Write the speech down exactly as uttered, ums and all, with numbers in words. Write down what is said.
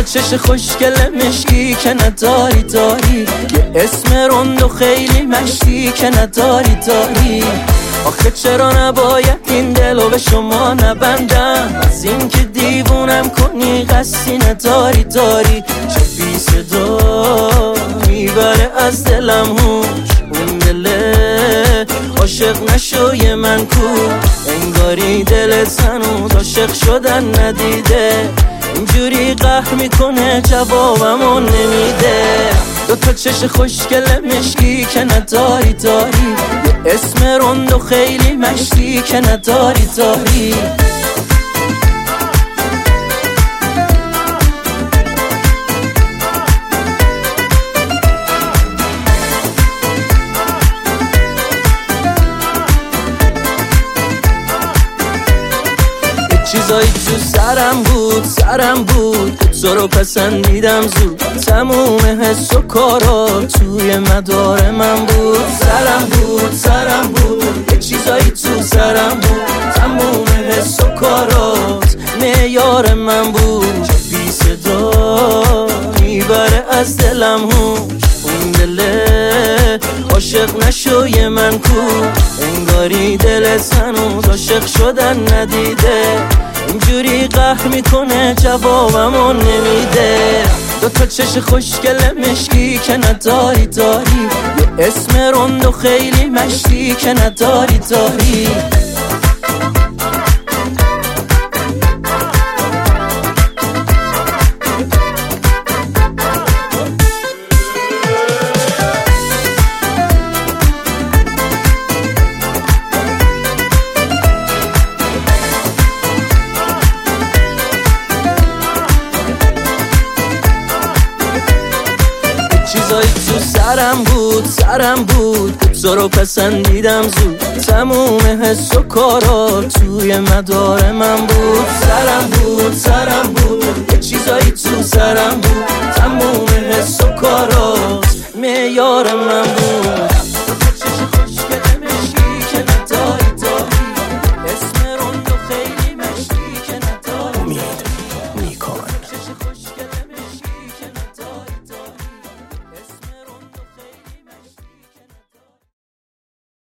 چش خوشگل مشکی که نداری داری، یه اسم رند و خیلی مشتی که نداری داری. آخه چرا نباید این دلو به شما نبندم؟ از این که دیوونم کنی قصدی نداری داری. چه بی صدا میبره از دلم هوش، اون دله عاشق نشوی من کو. انگاری دلت هنوز عاشق شدن ندیده، اینجوری قهر میکنه جوابمو نمیده. دو تا چش خوشگل مشکی که نداری داری، یه اسم رند و خیلی مشتی که نداری داری. چیزایی تو سرم بود سرم بود، تو رو پسندیدم زود. تموم حس و کارا توی مدار من بود. سرم بود سرم بود، یه چیزایی تو سرم بود. تموم حس و کارات معیار من بود. چه بی صدا میبره از دلم هوش، اون دله عاشق نشوی من کو. انگاری دلت هنوز عاشق شدن ندیده، اینجوری قهر میکنه جوابمو نمیده. دو تا چش خوشگل مشکی که نداری داری، یه اسم رند و خیلی مشتی که نداری داری. چیزایی تو سرم بود سرم بود، تو رو پسندیدم زود. تموم حس و کارا توی مدار من بود. سرم بود سرم بود، یه چیزایی تو سرم بود. تموم حس و کارات معیار من بود.